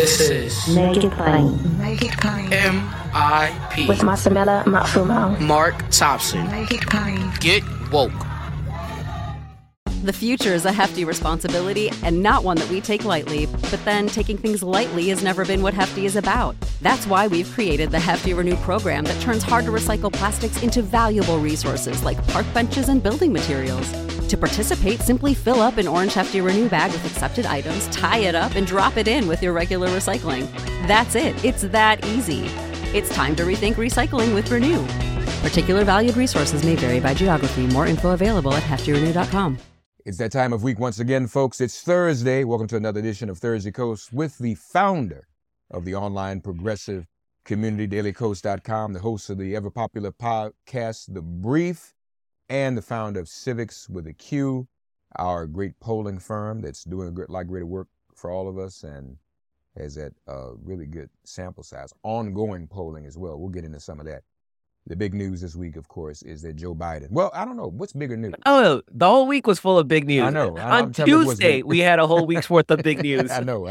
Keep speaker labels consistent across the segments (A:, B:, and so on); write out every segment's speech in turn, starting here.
A: This is
B: Make It Plain.
C: Make It Plain.
A: MIP
B: With Masamela Matfumo.
A: Mark Thompson.
C: Make It Plain.
A: Get woke.
D: The future is a hefty responsibility and not one that we take lightly, but then taking things lightly has never been what Hefty is about. That's why we've created the Hefty Renew program that turns hard-to-recycle plastics into valuable resources like park benches and building materials. To participate, simply fill up an orange Hefty Renew bag with accepted items, tie it up, and drop it in with your regular recycling. That's it. It's that easy. It's time to rethink recycling with Renew. Particular valued resources may vary by geography. More info available at heftyrenew.com.
E: It's that time of week once again, folks. It's Thursday. Welcome to another edition of Thursday Coast with the founder of the online progressive community, dailycoast.com, the host of the ever-popular podcast, The Brief, and the founder of Civics with a Q, our great polling firm that's doing great work for all of us and has that really good sample size, ongoing polling as well. We'll get into some of that. The big news this week, of course, is that Joe Biden. Well, I don't know. What's bigger news?
F: Oh, the whole week was full of big news.
E: I know.
F: On Tuesday, we had a whole week's worth of big news.
E: I know.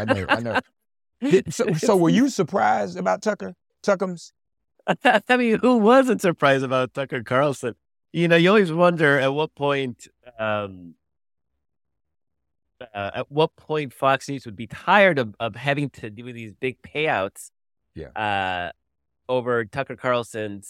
E: So were you surprised about Tuckums?
F: I mean, who wasn't surprised about Tucker Carlson? You know, you always wonder at what point Fox News would be tired of having to do these big payouts.
E: Yeah.
F: Over Tucker Carlson's,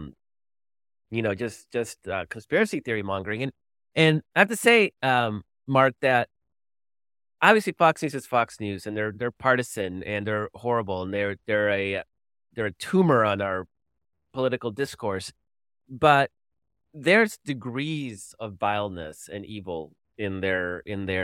F: just conspiracy theory mongering. And I have to say, Mark, that obviously Fox News is Fox News, and they're partisan and they're horrible, and they're a tumor on our political discourse. But there's degrees of vileness and evil in their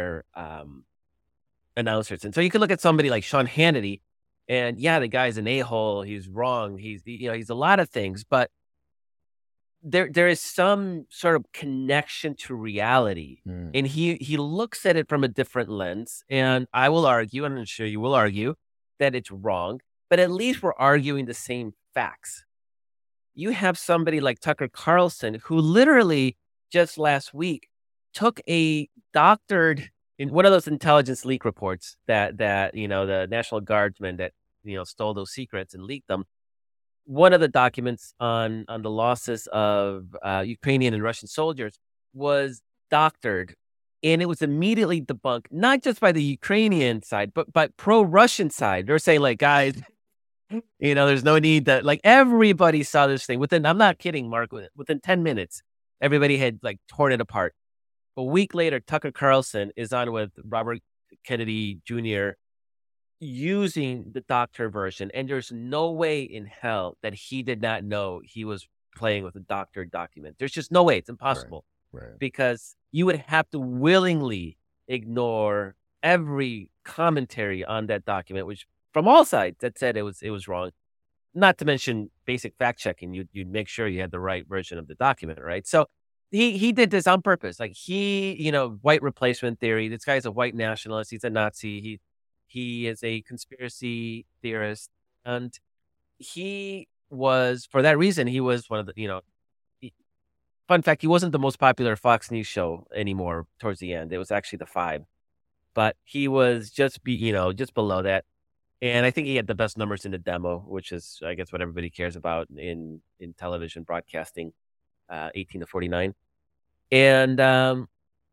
F: announcers, and so you could look at somebody like Sean Hannity. And yeah, the guy's an a-hole. He's wrong. He's a lot of things, but there is some sort of connection to reality, and he looks at it from a different lens. And I will argue, and I'm sure you will argue, that it's wrong. But at least we're arguing the same facts. You have somebody like Tucker Carlson who literally just last week took a doctored. In one of those intelligence leak reports that the National Guardsmen that stole those secrets and leaked them, one of the documents on the losses of Ukrainian and Russian soldiers was doctored, and it was immediately debunked, not just by the Ukrainian side, but by pro-Russian side. They're saying, like, guys, there's no need that, like, everybody saw this thing I'm not kidding, Mark, within 10 minutes, everybody had torn it apart. A week later, Tucker Carlson is on with Robert Kennedy Jr. using the doctor version. And there's no way in hell that he did not know he was playing with a doctored document. There's just no way. It's impossible.
E: Right.
F: Because you would have to willingly ignore every commentary on that document, which from all sides that said it was wrong. Not to mention basic fact checking. You'd make sure you had the right version of the document, right? So He did this on purpose. Like white replacement theory. This guy's a white nationalist. He's a Nazi. He is a conspiracy theorist. And he was, for that reason, he was one of the, fun fact, he wasn't the most popular Fox News show anymore towards the end. It was actually The Five. But he was just below that. And I think he had the best numbers in the demo, which is, I guess, what everybody cares about in television broadcasting. 18 to 49. And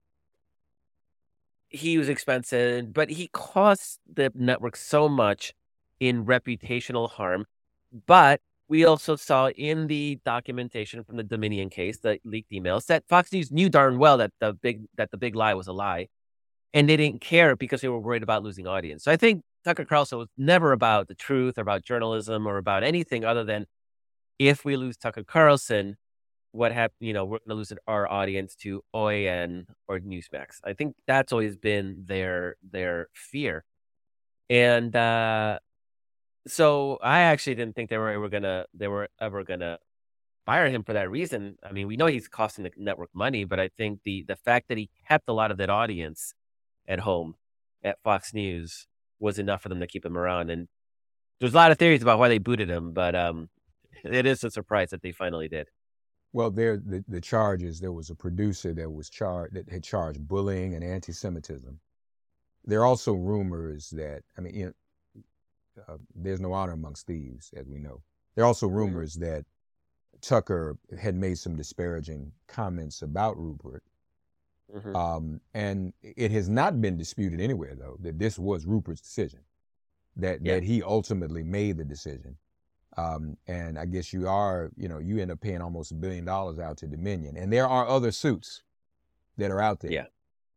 F: he was expensive, but he cost the network so much in reputational harm. But we also saw in the documentation from the Dominion case, the leaked emails, that Fox News knew darn well that the big lie was a lie. And they didn't care because they were worried about losing audience. So I think Tucker Carlson was never about the truth or about journalism or about anything other than, if we lose Tucker Carlson, what happened, we're going to lose our audience to OAN or Newsmax. I think that's always been their fear. And so I actually didn't think they were ever gonna fire him for that reason. I mean, we know he's costing the network money, but I think the fact that he kept a lot of that audience at home at Fox News was enough for them to keep him around. And there's a lot of theories about why they booted him, but it is a surprise that they finally did.
E: Well, the charges, there was a producer that had charged bullying and anti-Semitism. There are also rumors that, there's no honor amongst thieves, as we know. There are also rumors that Tucker had made some disparaging comments about Rupert. And it has not been disputed anywhere, though, that this was Rupert's decision, that he ultimately made the decision. And I guess you end up paying almost $1 billion out to Dominion. And there are other suits that are out there.
F: Yeah.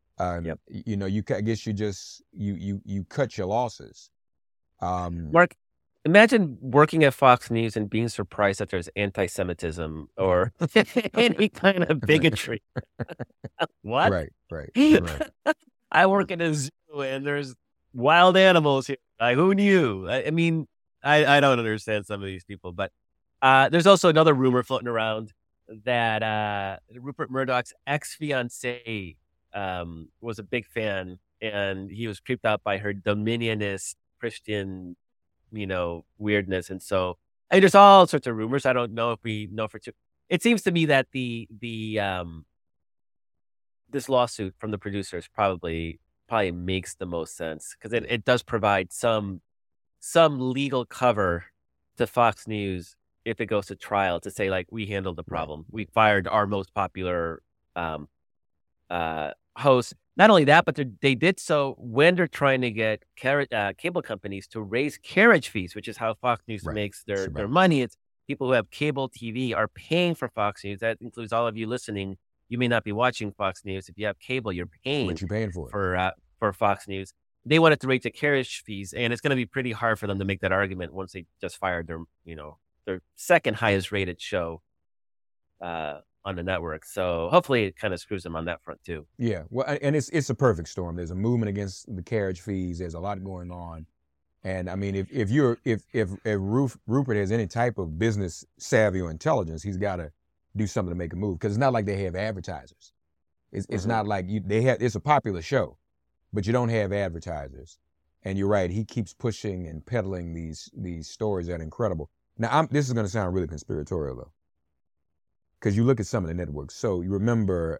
E: I guess you cut your losses.
F: Mark, imagine working at Fox News and being surprised that there's anti-Semitism or any kind of bigotry. What?
E: Right.
F: I work in a zoo and there's wild animals here. Like, who knew? I mean, I don't understand some of these people, but there's also another rumor floating around that Rupert Murdoch's ex-fiancée was a big fan, and he was creeped out by her dominionist Christian, weirdness. And so, there's all sorts of rumors. I don't know if we know for sure. It seems to me that the this lawsuit from the producers probably makes the most sense, because it does provide some legal cover to Fox News if it goes to trial, to say, like, we handled the problem. We fired our most popular host. Not only that, but they did so when they're trying to get cable companies to raise carriage fees, which is how Fox News makes their money. It's people who have cable TV are paying for Fox News. That includes all of you listening. You may not be watching Fox News. If you have cable, you're paying.
E: What you paying for?
F: For Fox News. They wanted to raise the carriage fees, and it's going to be pretty hard for them to make that argument once they just fired their second highest rated show on the network. So hopefully it kind of screws them on that front too.
E: Yeah, well, and it's a perfect storm. There's a movement against the carriage fees. There's a lot going on, and I mean, if Rupert has any type of business savvy or intelligence, he's got to do something to make a move, because it's not like they have advertisers. It's not like it's a popular show, but you don't have advertisers. And you're right, he keeps pushing and peddling these stories that are incredible. Now, this is going to sound really conspiratorial, though, because you look at some of the networks. So you remember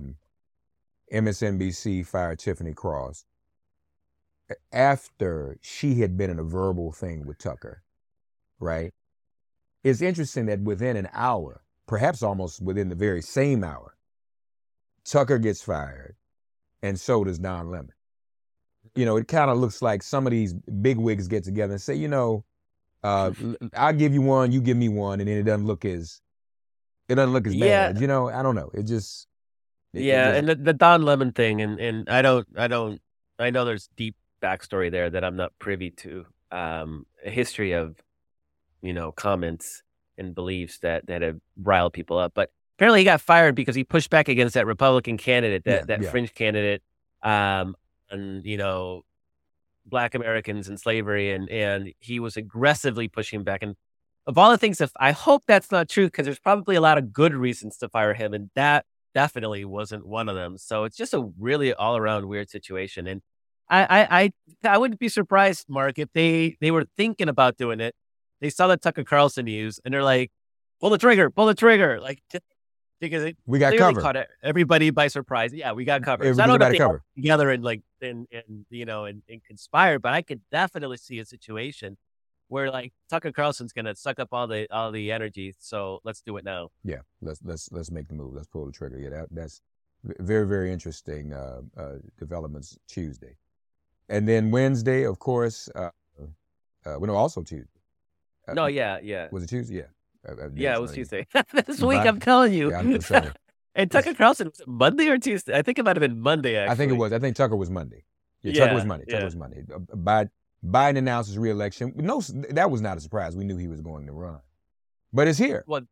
E: MSNBC fired Tiffany Cross after she had been in a verbal thing with Tucker, right? It's interesting that within an hour, perhaps almost within the very same hour, Tucker gets fired, and so does Don Lemon. It kind of looks like some of these bigwigs get together and say, I'll give you one, you give me one, and then it doesn't look as bad. I don't know.
F: And the Don Lemon thing, and I know there's deep backstory there that I'm not privy to. A history of, comments and beliefs that have riled people up. But apparently he got fired because he pushed back against that Republican candidate, that fringe candidate, and Black Americans and slavery, and he was aggressively pushing back. And of all the things, I hope that's not true, because there's probably a lot of good reasons to fire him, and that definitely wasn't one of them. So it's just a really all around weird situation. And I wouldn't be surprised, Mark, if they were thinking about doing it. They saw the Tucker Carlson news and they're like, pull the trigger, like, because
E: we got covered.
F: Caught everybody by surprise. Yeah, we got covered.
E: So I don't know if they got
F: together and conspire, but I could definitely see a situation where, like, Tucker Carlson's gonna suck up all the energy. So let's do it now.
E: Yeah, let's make the move. Let's pull the trigger. Yeah, that's very, very interesting developments Tuesday, and then Wednesday, of course. Also Tuesday.
F: Was
E: it Tuesday?
F: Yeah. It was Tuesday. This week, I'm telling you.
E: Yeah, I'm sorry.
F: And Tucker Carlson, was it Monday or Tuesday? I think it might have been Monday, actually.
E: I think it was. I think Tucker was Monday. Tucker was Monday. Tucker was Monday. Biden announced his re-election. No, that was not a surprise. We knew he was going to run. But it's here.
F: Well,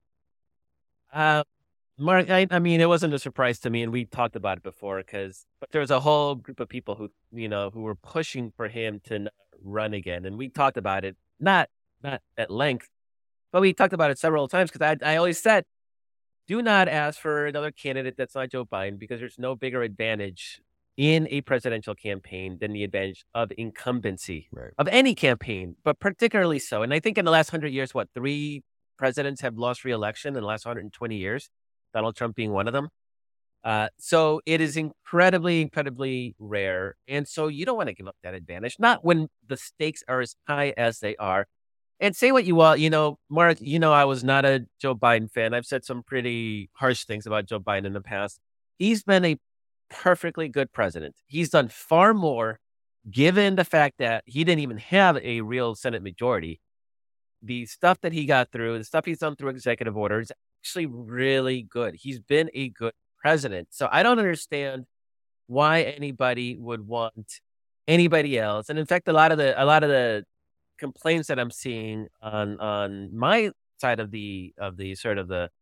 F: Mark, I mean, it wasn't a surprise to me, and we talked about it before, but there was a whole group of people who were pushing for him to not run again. And we talked about it, not at length, but we talked about it several times, because I always said, do not ask for another candidate that's not Joe Biden, because there's no bigger advantage in a presidential campaign than the advantage of incumbency of any campaign, but particularly so. And I think in the last 100 years, 3 presidents have lost re-election in the last 120 years, Donald Trump being one of them. So it is incredibly rare. And so you don't want to give up that advantage, not when the stakes are as high as they are. And say what you want, Mark, I was not a Joe Biden fan. I've said some pretty harsh things about Joe Biden in the past. He's been a perfectly good president. He's done far more, given the fact that he didn't even have a real Senate majority. The stuff that he got through, the stuff he's done through executive orders, is actually really good. He's been a good president. So I don't understand why anybody would want anybody else. And in fact, a lot of the complaints that I'm seeing on my side of the sort of the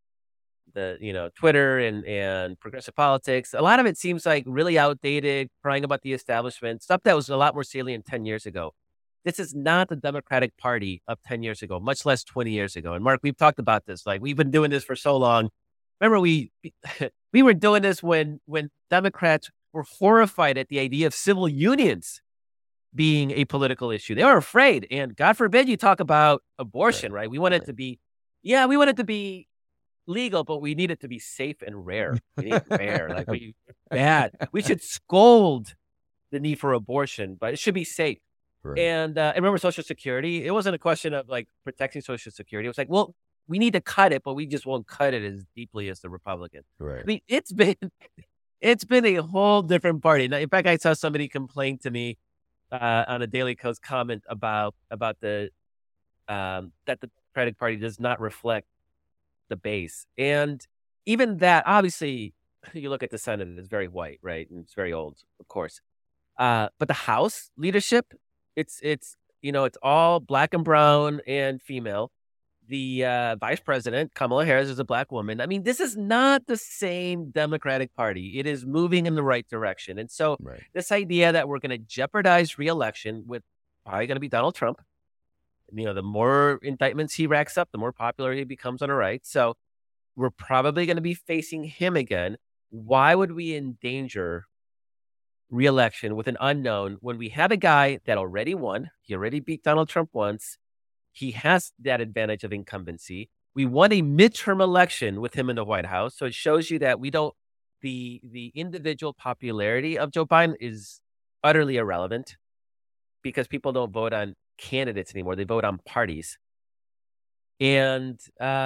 F: Twitter and progressive politics, a lot of it seems like really outdated, crying about the establishment, stuff that was a lot more salient 10 years ago. This is not the Democratic Party of 10 years ago, much less 20 years ago. And Mark, we've talked about this. Like, we've been doing this for so long. Remember, we were doing this when Democrats were horrified at the idea of civil unions being a political issue. They were afraid. And God forbid you talk about abortion, right? We want it to be, we want it to be legal, but we need it to be safe and rare. We need rare. Like, bad. We should scold the need for abortion, but it should be safe. Right. And remember Social Security? It wasn't a question of like protecting Social Security. It was like, well, we need to cut it, but we just won't cut it as deeply as the Republicans.
E: Right.
F: I mean, it's been a whole different party. Now, in fact, I saw somebody complain to me on a Daily Kos comment about the that the Democratic Party does not reflect the base. And even that, obviously, you look at the Senate, it's very white, right? And it's very old, of course. But the House leadership, it's all black and brown and female. The vice president, Kamala Harris, is a black woman. I mean, this is not the same Democratic Party. It is moving in the right direction. And so this idea that we're going to jeopardize re-election with probably going to be Donald Trump, the more indictments he racks up, the more popular he becomes on the right. So we're probably going to be facing him again. Why would we endanger re-election with an unknown when we have a guy that already won? He already beat Donald Trump once. He has that advantage of incumbency. We won a midterm election with him in the White House. So it shows you that the individual popularity of Joe Biden is utterly irrelevant because people don't vote on candidates anymore. They vote on parties. And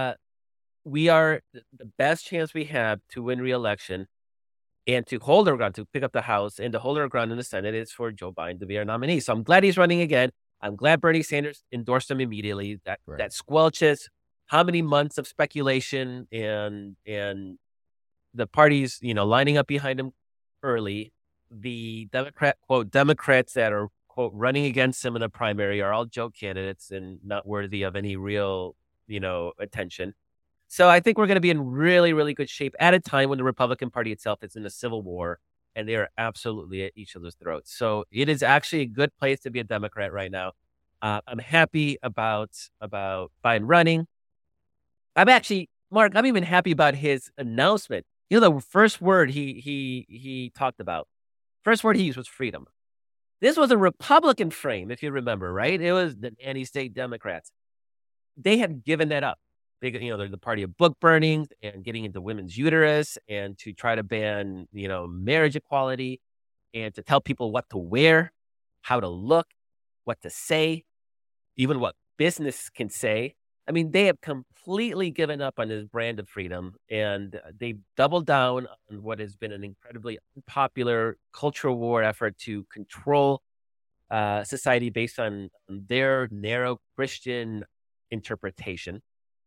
F: we are the best chance we have to win re-election and to hold our ground, to pick up the House and to hold our ground in the Senate is for Joe Biden to be our nominee. So I'm glad he's running again. I'm glad Bernie Sanders endorsed him immediately. That squelches how many months of speculation and the parties, lining up behind him early. The Democrats that are, quote, running against him in the primary are all joke candidates and not worthy of any real, attention. So I think we're going to be in really, really good shape at a time when the Republican Party itself is in a civil war and they are absolutely at each other's throats. So it is actually a good place to be a Democrat right now. I'm happy about Biden running. Mark, I'm even happy about his announcement. The first word he talked about, first word he used was freedom. This was a Republican frame, if you remember, right? It was the anti-state Democrats. They have given that up. They're the party of book burnings and getting into women's uterus and to try to ban, marriage equality and to tell people what to wear, how to look, what to say, even what business can say. I mean, they have completely given up on this brand of freedom and they've doubled down on what has been an incredibly unpopular cultural war effort to control society based on their narrow Christian interpretation.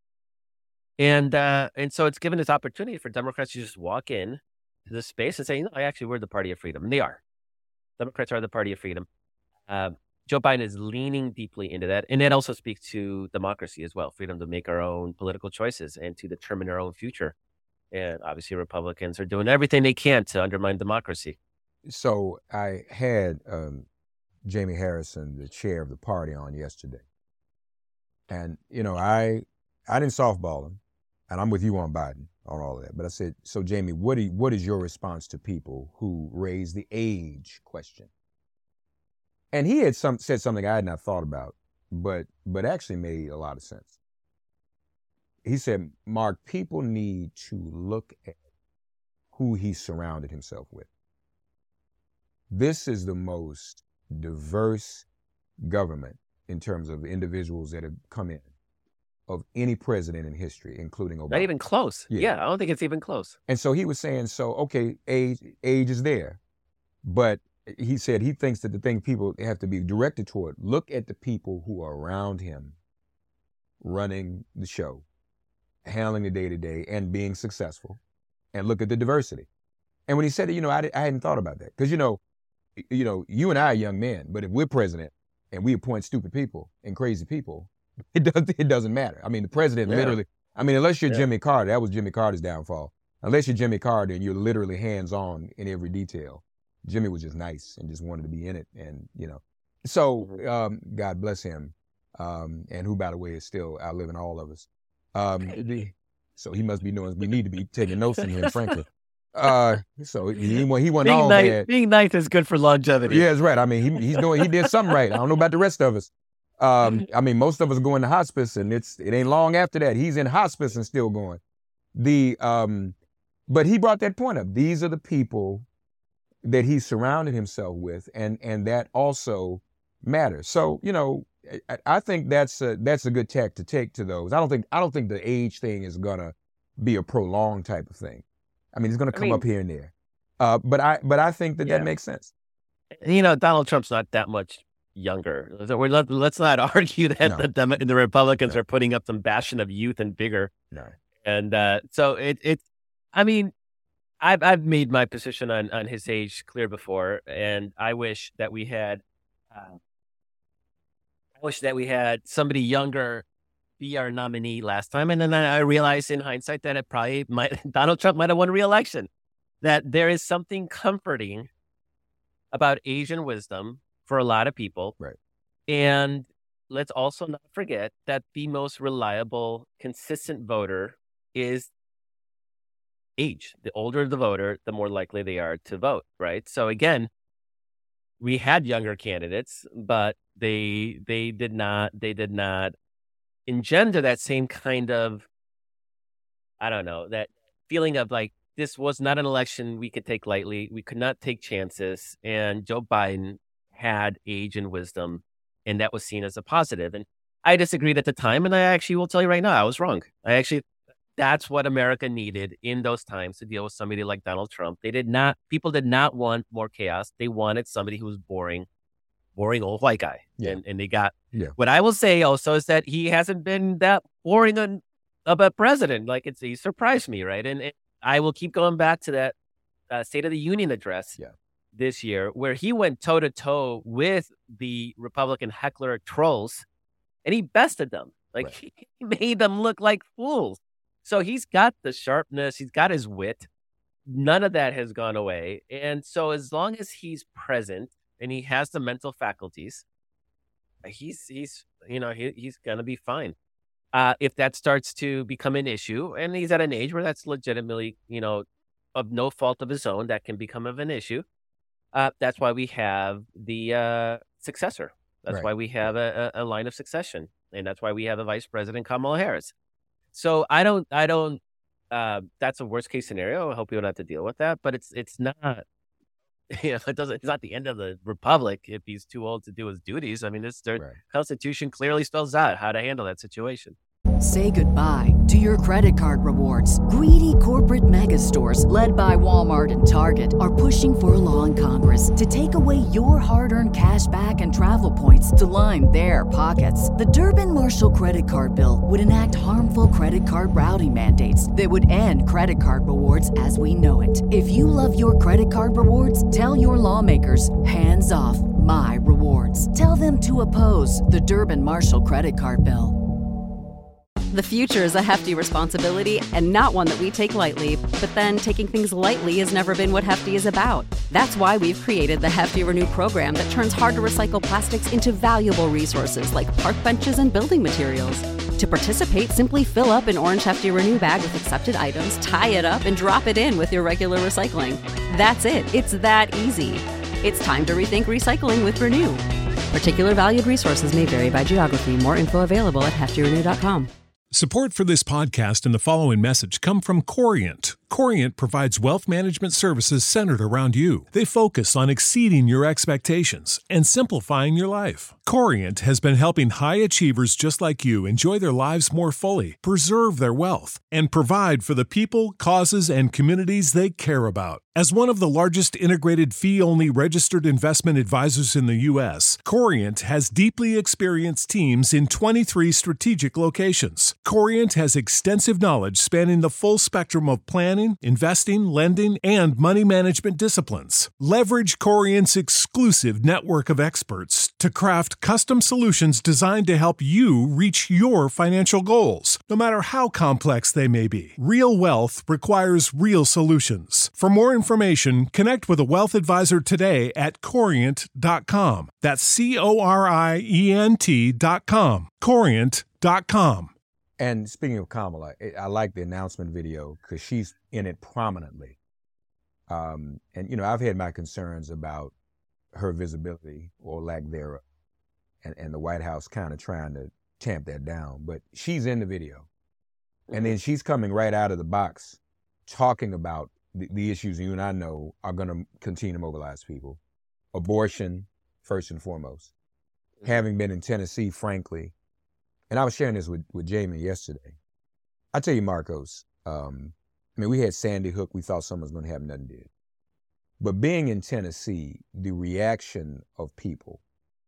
F: And so it's given this opportunity for Democrats to just walk in to this space and say, we're the party of freedom. And they are. Democrats are the party of freedom. Joe Biden is leaning deeply into that. And that also speaks to democracy as well, freedom to make our own political choices and to determine our own future. And obviously Republicans are doing everything they can to undermine democracy.
E: So I had Jamie Harrison, the chair of the party, on yesterday. And, I didn't softball him. And I'm with you on Biden, on all of that. But I said, so Jamie, what is your response to people who raise the age question? And he had said something I had not thought about, but actually made a lot of sense. He said, Mark, people need to look at who he surrounded himself with. This is the most diverse government in terms of individuals that have come in of any president in history, including Obama.
F: Not even close. Yeah, I don't think it's even close.
E: And so he was saying, so, okay, age is there. But he said he thinks that the thing people have to be directed toward, look at the people who are around him running the show, handling the day-to-day and being successful, and look at the diversity. And when he said it, I hadn't thought about that. Because, you and I are young men, but if we're president and we appoint stupid people and crazy people, it doesn't matter. I mean, the president literally, unless you're Jimmy Carter, that was Jimmy Carter's downfall. Unless you're Jimmy Carter and you're literally hands-on in every detail. Jimmy was just nice and just wanted to be in it. And, so God bless him. And who, by the way, is still outliving all of us. So he must be knowing we need to be taking notes from him, frankly. So he wasn't all bad.
F: Being nice is good for longevity.
E: Yeah, that's right. I mean, he did something right. I don't know about the rest of us. Most of us go into hospice, and it ain't long after that. He's in hospice and still going. But he brought that point up. These are the people that he surrounded himself with, and that also matters. So, I think that's a good tack to take to those. I don't think the age thing is gonna be a prolonged type of thing. I mean, it's gonna come up here and there. But I think that makes sense.
F: Donald Trump's not that much younger. Let's not argue that the Republicans are putting up some bastion of youth and vigor.
E: No.
F: And so I've made my position on his age clear before, and I wish that we had somebody younger be our nominee last time. And then I realized in hindsight that Donald Trump might have won re-election. That there is something comforting about Asian wisdom for a lot of people.
E: Right.
F: And let's also not forget that the most reliable, consistent voter is age. The older the voter, the more likely they are to vote, right? So again, we had younger candidates, but they did not engender that same kind of, that feeling of like, this was not an election we could take lightly. We could not take chances. And Joe Biden had age and wisdom, and that was seen as a positive. And I disagreed at the time, and I actually will tell you right now, I was wrong. That's what America needed in those times to deal with somebody like Donald Trump. People did not want more chaos. They wanted somebody who was boring old white guy. Yeah. And they got, what I will say also is that he hasn't been that boring of a president. Like he surprised me, right? And I will keep going back to that State of the Union address this year, where he went toe to toe with the Republican heckler trolls, and he bested them. He made them look like fools. So he's got the sharpness, he's got his wit. None of that has gone away. And so as long as he's present and he has the mental faculties, he's going to be fine. If that starts to become an issue, and he's at an age where that's legitimately, of no fault of his own, that can become an issue. That's why we have the successor. That's why we have a line of succession. And that's why we have a Vice President, Kamala Harris. So I don't, that's a worst case scenario. I hope you don't have to deal with that, but it's not, it's not the end of the republic if he's too old to do his duties. I mean, their Constitution clearly spells out how to handle that situation.
C: Say goodbye to your credit card rewards. Greedy corporate mega stores, led by Walmart and Target, are pushing for a law in Congress to take away your hard-earned cash back and travel points to line their pockets. The Durbin-Marshall credit card bill would enact harmful credit card routing mandates that would end credit card rewards as we know it. If you love your credit card rewards, tell your lawmakers, hands off my rewards. Tell them to oppose the Durbin-Marshall credit card bill.
D: The future is a hefty responsibility and not one that we take lightly, but then taking things lightly has never been what Hefty is about. That's why we've created the Hefty Renew program that turns hard-to-recycle plastics into valuable resources like park benches and building materials. To participate, simply fill up an orange Hefty Renew bag with accepted items, tie it up, and drop it in with your regular recycling. That's it. It's that easy. It's time to rethink recycling with Renew. Particular valued resources may vary by geography. More info available at heftyrenew.com.
G: Support for this podcast and the following message come from Corient. Corient provides wealth management services centered around you. They focus on exceeding your expectations and simplifying your life. Corient has been helping high achievers just like you enjoy their lives more fully, preserve their wealth, and provide for the people, causes, and communities they care about. As one of the largest integrated fee-only registered investment advisors in the U.S., Corient has deeply experienced teams in 23 strategic locations. Corient has extensive knowledge spanning the full spectrum of planning, investing, lending, and money management disciplines. Leverage Corient's exclusive network of experts to craft custom solutions designed to help you reach your financial goals, no matter how complex they may be. Real wealth requires real solutions. For more information, connect with a wealth advisor today at Corient.com. That's Corient.com. Corient.com.
E: And speaking of Kamala, I like the announcement video because she's in it prominently. And, I've had my concerns about her visibility or lack thereof, and the White House kind of trying to tamp that down. But she's in the video. And then she's coming right out of the box talking about the issues you and I know are going to continue to mobilize people. Abortion, first and foremost. Having been in Tennessee, frankly, and I was sharing this with Jamie yesterday. I tell you, Marcos, we had Sandy Hook. We thought someone was going to have nothing did. But being in Tennessee, the reaction of people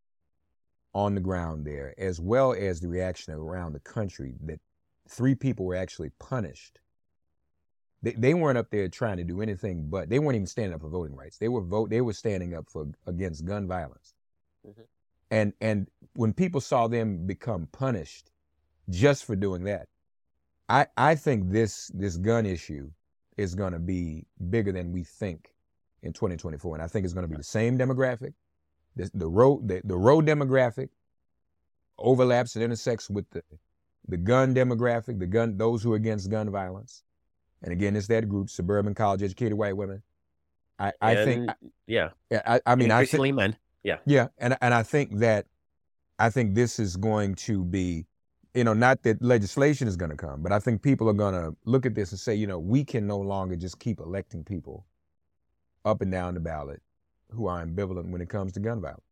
E: on the ground there, as well as the reaction around the country, that 3 people were actually punished. They weren't up there trying to do anything, but they weren't even standing up for voting rights. They were standing up against gun violence. Mm-hmm. And when people saw them become punished just for doing that, I think this gun issue is going to be bigger than we think in 2024, and I think it's going to be the same demographic. The road demographic overlaps and intersects with the gun demographic, those who are against gun violence. And again, it's that group, suburban, college-educated white women. I think
F: increasingly men. Yeah.
E: Yeah, and I think this is going to be, not that legislation is going to come, but I think people are going to look at this and say, we can no longer just keep electing people up and down the ballot who are ambivalent when it comes to gun violence.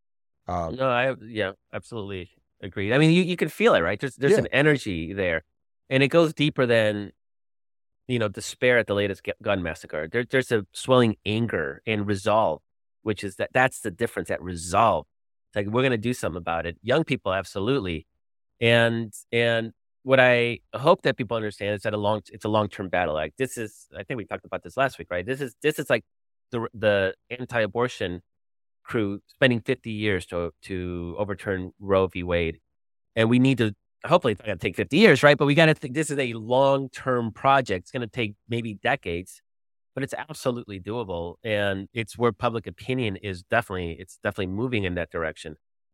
F: I absolutely agree. I mean, you can feel it, right? There's an energy there, and it goes deeper than despair at the latest gun massacre. There's a swelling anger and resolve, which is that's the difference, that resolve. It's like, we're going to do something about it. Young people, absolutely. And what I hope that people understand is that it's a long-term battle. Like, this is, I think we talked about this last week, right? This is like the anti-abortion crew spending 50 years to overturn Roe v. Wade. And we need to, hopefully it's not going to take 50 years, right? But we got to think this is a long-term project. It's going to take maybe decades, but it's absolutely doable. And it's where public opinion is definitely moving in that direction,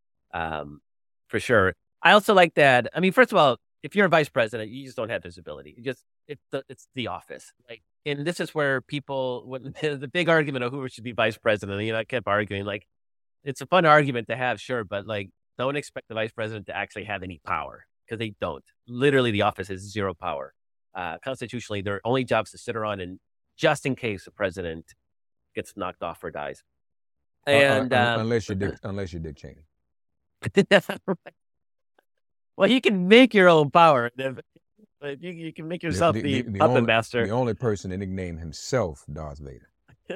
F: for sure. I also like that. I mean, first of all, if you're a vice president, you just don't have visibility. It's the office. Like, and this is where when the big argument of who should be vice president, I kept arguing, like, it's a fun argument to have, sure, but like, don't expect the vice president to actually have any power, because they don't. Literally, the office has zero power. Constitutionally, their only job is to sit around and just in case the president gets knocked off or dies. And
E: unless you're Dick Cheney.
F: Well, you can make your own power. But you can make yourself the puppet master.
E: The only person to nickname himself Darth Vader.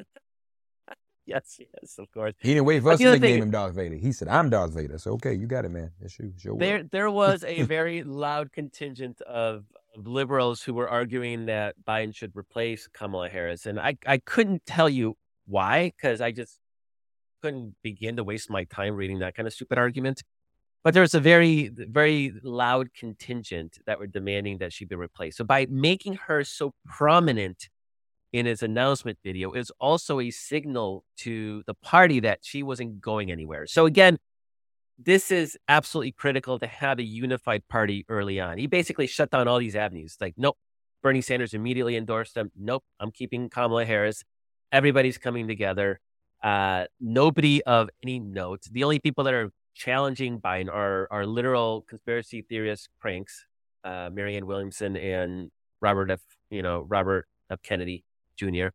F: Yes, of course.
E: He didn't wait for us to nickname him Darth Vader. He said, "I'm Darth Vader." So, okay, you got it, man. That's you. Sure.
F: There was a very loud contingent of liberals who were arguing that Biden should replace Kamala Harris. And I couldn't tell you why, because I just couldn't begin to waste my time reading that kind of stupid argument. But there was a very, very loud contingent that were demanding that she be replaced. So by making her so prominent in his announcement video, is also a signal to the party that she wasn't going anywhere. So again, this is absolutely critical to have a unified party early on. He basically shut down all these avenues. Like, nope, Bernie Sanders immediately endorsed him. Nope, I'm keeping Kamala Harris. Everybody's coming together. Nobody of any note. The only people that are challenging Biden are literal conspiracy theorist cranks, Marianne Williamson and Robert of Kennedy Jr.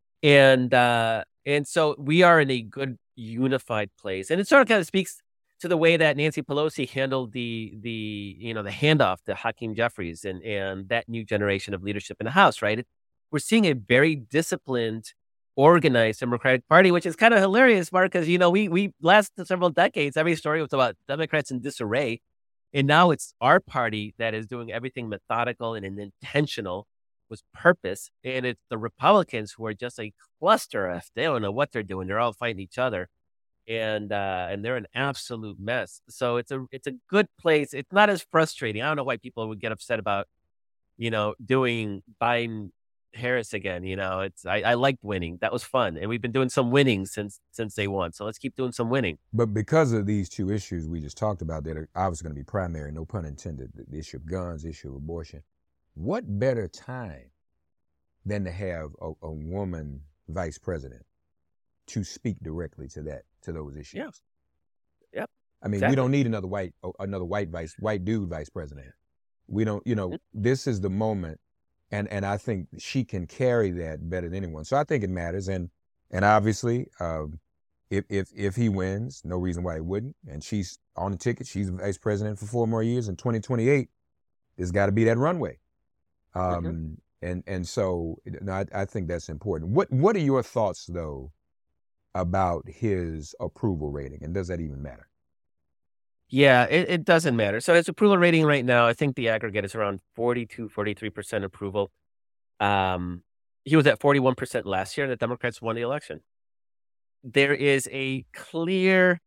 F: And so we are in a good unified place. And it sort of kind of speaks to the way that Nancy Pelosi handled the handoff to Hakeem Jeffries and that new generation of leadership in the House, right? We're seeing a very disciplined, organized Democratic Party, which is kind of hilarious, Mark, because, we last several decades, every story was about Democrats in disarray. And now it's our party that is doing everything methodical and intentional with purpose. And it's the Republicans who are just a cluster F. They don't know what they're doing. They're all fighting each other. And they're an absolute mess. So it's a good place. It's not as frustrating. I don't know why people would get upset about, doing Biden Harris again. I liked winning. That was fun. And we've been doing some winning since they won. So let's keep doing some winning.
E: But because of these two issues we just talked about that are obviously going to be primary, no pun intended, the issue of guns, the issue of abortion, what better time than to have a woman vice president to speak directly to those issues?
F: Yeah. Yep.
E: I mean,
F: exactly.
E: We don't need another white dude vice president. We don't, this is the moment. And I think she can carry that better than anyone. So I think it matters. And obviously, if he wins, no reason why he wouldn't. And she's on the ticket. She's vice president for 4 more years. In 2028, there's got to be that runway. And so I think that's important. What are your thoughts, though, about his approval rating? And does that even matter?
F: Yeah, it doesn't matter. So his approval rating right now, I think the aggregate is around 43% approval. He was at 41% last year, and the Democrats won the election. There is a clear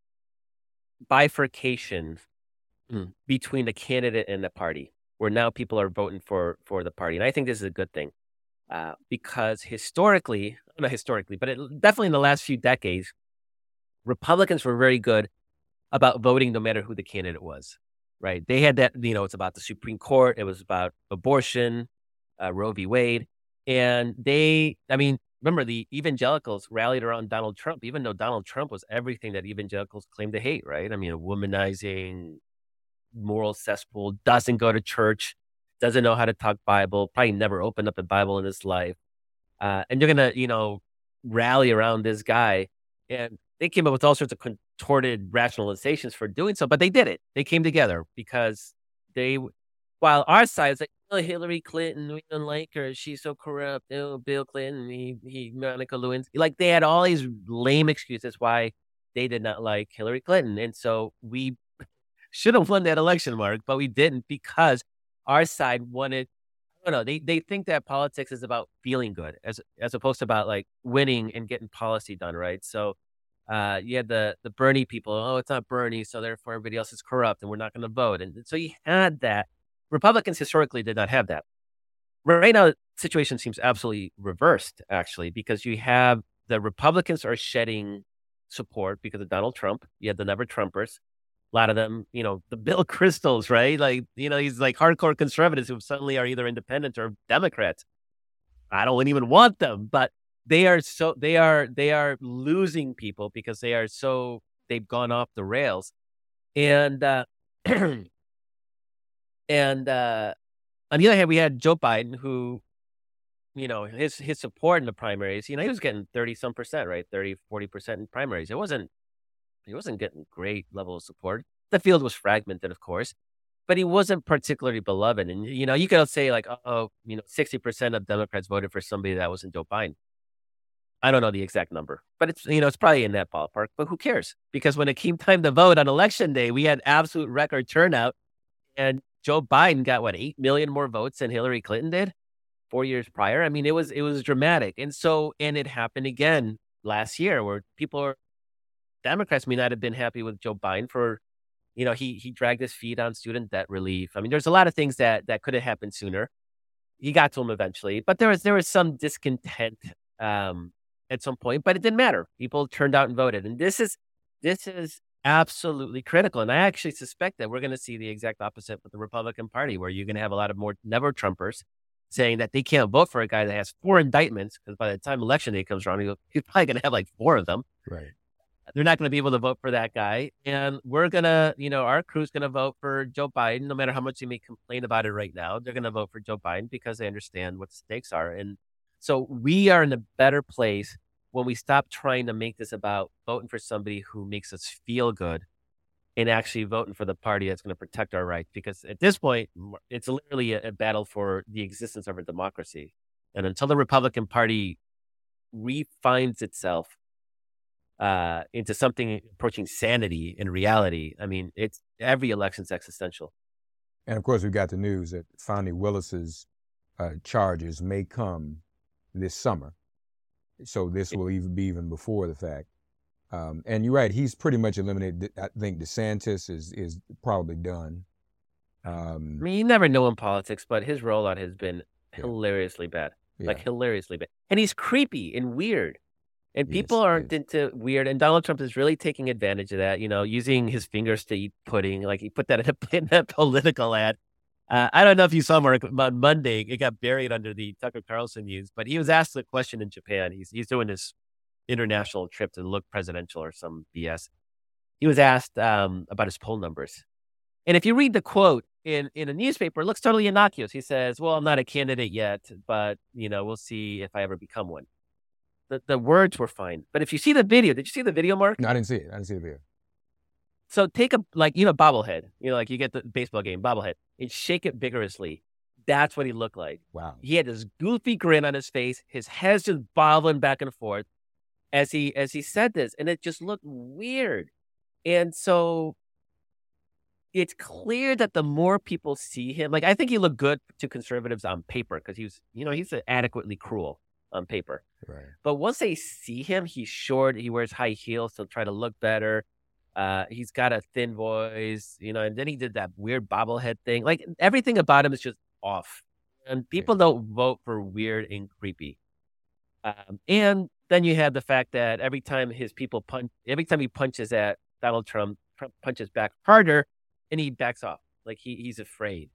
F: bifurcation between the candidate and the party, where now people are voting for the party. And I think this is a good thing because not historically, but definitely in the last few decades, Republicans were very good about voting no matter who the candidate was, right? They had that, it's about the Supreme Court. It was about abortion, Roe v. Wade. And remember the evangelicals rallied around Donald Trump, even though Donald Trump was everything that evangelicals claim to hate, right? I mean, a womanizing, moral cesspool, doesn't go to church, doesn't know how to talk Bible, probably never opened up a Bible in his life. And you're going to, rally around this guy. And they came up with all sorts of contorted rationalizations for doing so, but they did it. They came together because while our side is like, oh, Hillary Clinton, we don't like her. She's so corrupt. Oh, Bill Clinton, he Monica Lewinsky. Like they had all these lame excuses why they did not like Hillary Clinton. And so we should have won that election, Mark, but we didn't because our side wanted, I don't know, they think that politics is about feeling good as opposed to about like winning and getting policy done, right? So you had the Bernie people, oh, it's not Bernie, so therefore everybody else is corrupt and we're not going to vote. And so you had that. Republicans historically did not have that. Right now, the situation seems absolutely reversed, actually, because you have the Republicans are shedding support because of Donald Trump. You have the Never Trumpers. A lot of them, the Bill Kristols, right? Like, these like hardcore conservatives who suddenly are either independent or Democrats. I don't even want them, but they are losing people because they've gone off the rails. And and on the other hand, we had Joe Biden who, his support in the primaries, he was getting 30-some%, right? 30-40% in primaries. He wasn't getting great level of support. The field was fragmented, of course, but he wasn't particularly beloved. And, you could say like, 60% of Democrats voted for somebody that wasn't Joe Biden. I don't know the exact number, but it's, it's probably in that ballpark, but who cares? Because when it came time to vote on election day, we had absolute record turnout and Joe Biden got 8 million more votes than Hillary Clinton did 4 years prior. I mean, it was dramatic. And it happened again last year where Democrats may not have been happy with Joe Biden for, he dragged his feet on student debt relief. I mean, there's a lot of things that could have happened sooner. He got to him eventually, but there was some discontent at some point, but it didn't matter. People turned out and voted. And this is absolutely critical. And I actually suspect that we're going to see the exact opposite with the Republican Party, where you're going to have a lot of more Never Trumpers saying that they can't vote for a guy that has 4 indictments, because by the time election day comes around, he's probably going to have 4 of them.
E: Right.
F: They're not going to be able to vote for that guy. And we're going to, our crew's going to vote for Joe Biden, no matter how much they may complain about it right now. They're going to vote for Joe Biden because they understand what the stakes are. And So we are in a better place when we stop trying to make this about voting for somebody who makes us feel good and actually voting for the party that's going to protect our rights. Because at this point, it's literally a battle for the existence of our democracy. And until the Republican Party refines itself into something approaching sanity and reality, I mean, it's every election's existential.
E: And of course, we got the news that Fani Willis's charges may come this summer. So this will even be even before the fact. And you're right, he's pretty much eliminated. I think DeSantis is probably done.
F: I mean, you never know in politics, but his rollout has been hilariously bad. Like hilariously bad. And he's creepy and weird. And people aren't into weird. And Donald Trump is really taking advantage of that, using his fingers to eat pudding. Like he put that in a political ad. I don't know if you saw Mark on Monday. It got buried under the Tucker Carlson news, but he was asked a question in Japan. He's doing this international trip to look presidential or some BS. He was asked about his poll numbers. And if you read the quote in a newspaper, it looks totally innocuous. He says, well, I'm not a candidate yet, but, we'll see if I ever become one. The words were fine. But if you see the video, did you see the video, Mark?
E: No, I didn't see it. I didn't see the video.
F: So take a, bobblehead, like you get the baseball game, bobblehead, and shake it vigorously. That's what he looked like.
E: Wow.
F: He had this goofy grin on his face. His head's just bobbling back and forth as he said this. And it just looked weird. And so it's clear that the more people see him, I think he looked good to conservatives on paper because he's adequately cruel on paper.
E: Right.
F: But once they see him, he's short, he wears high heels to try to look better. He's got a thin voice, and then he did that weird bobblehead thing. Like everything about him is just off. And people don't vote for weird and creepy. And then you have the fact that every time he punches at Donald Trump, Trump punches back harder and he backs off. Like he's afraid.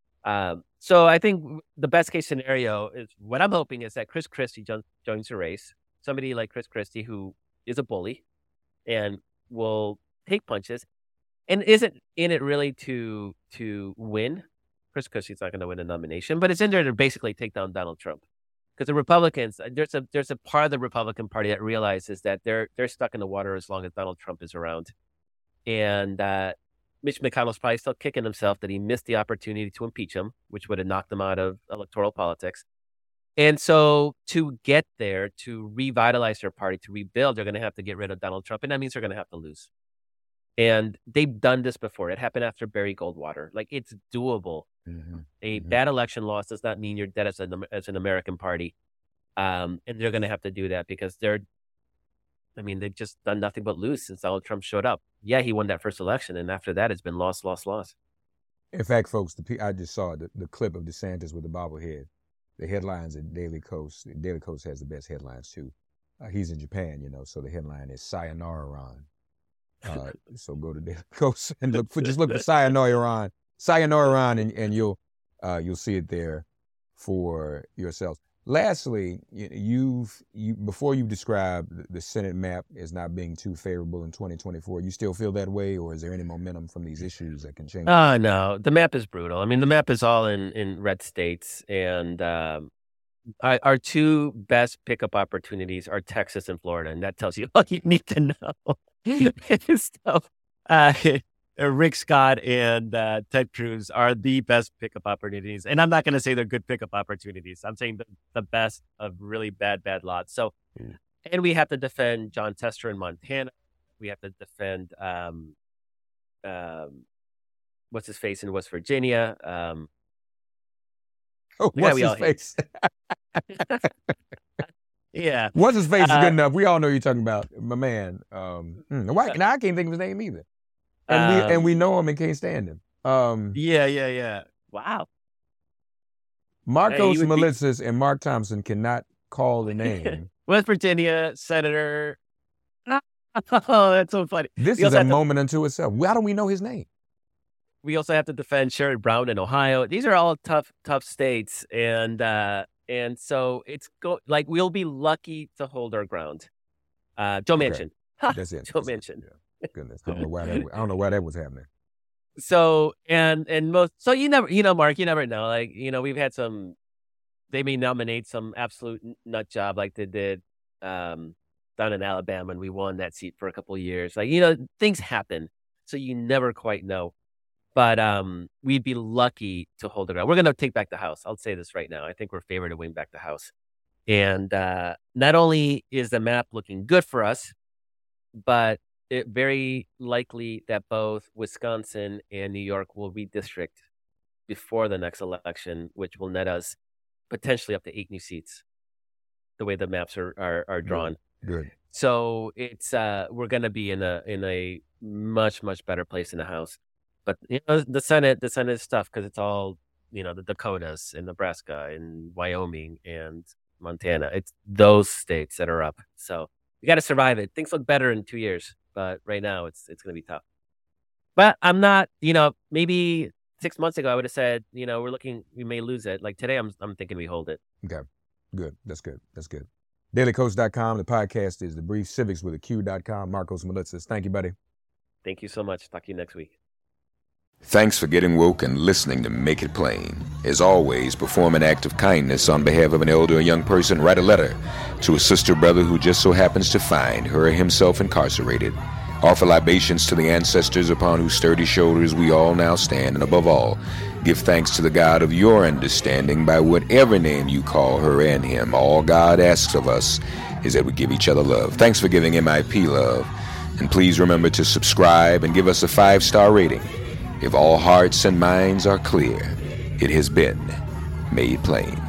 F: So I think the best case scenario is what I'm hoping is that Chris Christie joins the race. Somebody like Chris Christie who is a bully and will take punches and isn't in it really to win. Chris Christie's not going to win a nomination, but it's in there to basically take down Donald Trump. Because the Republicans, there's a part of the Republican Party that realizes that they're stuck in the water as long as Donald Trump is around. And Mitch McConnell's probably still kicking himself that he missed the opportunity to impeach him, which would have knocked him out of electoral politics. And so to get there, to revitalize their party, to rebuild, they're going to have to get rid of Donald Trump. And that means they're going to have to lose. And they've done this before. It happened after Barry Goldwater. Like it's doable. Mm-hmm. A bad election loss does not mean you're dead as an American party. And they're going to have to do that because they've just done nothing but lose since Donald Trump showed up. Yeah, he won that first election. And after that, it's been loss, loss, loss.
E: In fact, folks, I just saw the clip of DeSantis with the bobblehead. The headlines at Daily Kos. Daily Kos has the best headlines, too. He's in Japan, so the headline is Sayonara Ron. So go to Daily Kos and look for Sayonara Ron, and you'll see it there for yourselves. Lastly, before you describe the Senate map as not being too favorable in 2024, you still feel that way, or is there any momentum from these issues that can change?
F: No, the map is brutal. I mean, the map is all in red states, and our two best pickup opportunities are Texas and Florida, and that tells you all you need to know. So, Rick Scott and Ted Cruz are the best pickup opportunities. And I'm not going to say they're good pickup opportunities. I'm saying the best of really bad lots. So, and we have to defend John Tester in Montana. We have to defend, what's his face in West Virginia.
E: What's his face?
F: Yeah.
E: What's his face is good enough. We all know you're talking about my man. Now I can't think of his name either. And we know him and can't stand him.
F: Yeah. Wow.
E: Marcos Melitsas and Mark Thompson cannot call the name.
F: West Virginia Senator. Oh, that's so funny.
E: This is a moment unto itself. Why don't we know his name?
F: We also have to defend Sherrod Brown in Ohio. These are all tough states, and so it's we'll be lucky to hold our ground. Joe Manchin.
E: That's it.
F: Joe Manchin.
E: Yeah. Goodness, I don't know why that was happening.
F: So and most, so you never, Mark, you never know. We've had some they may nominate some absolute nut job like they did down in Alabama, and we won that seat for a couple of years. Like, things happen, so you never quite know. But we'd be lucky to hold it out. We're going to take back the House. I'll say this right now. I think we're favored to win back the House. And not only is the map looking good for us, but it very likely that both Wisconsin and New York will redistrict before the next election, which will net us potentially up to 8 new seats, the way the maps are drawn.
E: Good.
F: So it's we're going to be in a much, much better place in the House. But the Senate is tough because it's all the Dakotas and Nebraska and Wyoming and Montana. It's those states that are up. So we got to survive it. Things look better in 2 years, but right now it's going to be tough. But I'm not. Maybe 6 months ago I would have said we may lose it. Like today I'm thinking we hold it.
E: Okay, good. That's good. DailyKos.com. The podcast is thebriefcivics.com. Markos Moulitsas. Thank you, buddy.
F: Thank you so much. Talk to you next week.
H: Thanks for getting woke and listening to Make It Plain. As always, perform an act of kindness on behalf of an elder or young person. Write a letter to a sister or brother who just so happens to find her or himself incarcerated. Offer libations to the ancestors upon whose sturdy shoulders we all now stand. And above all, give thanks to the God of your understanding by whatever name you call her and him. All God asks of us is that we give each other love. Thanks for giving MIP love. And please remember to subscribe and give us a 5-star rating. If all hearts and minds are clear, it has been made plain.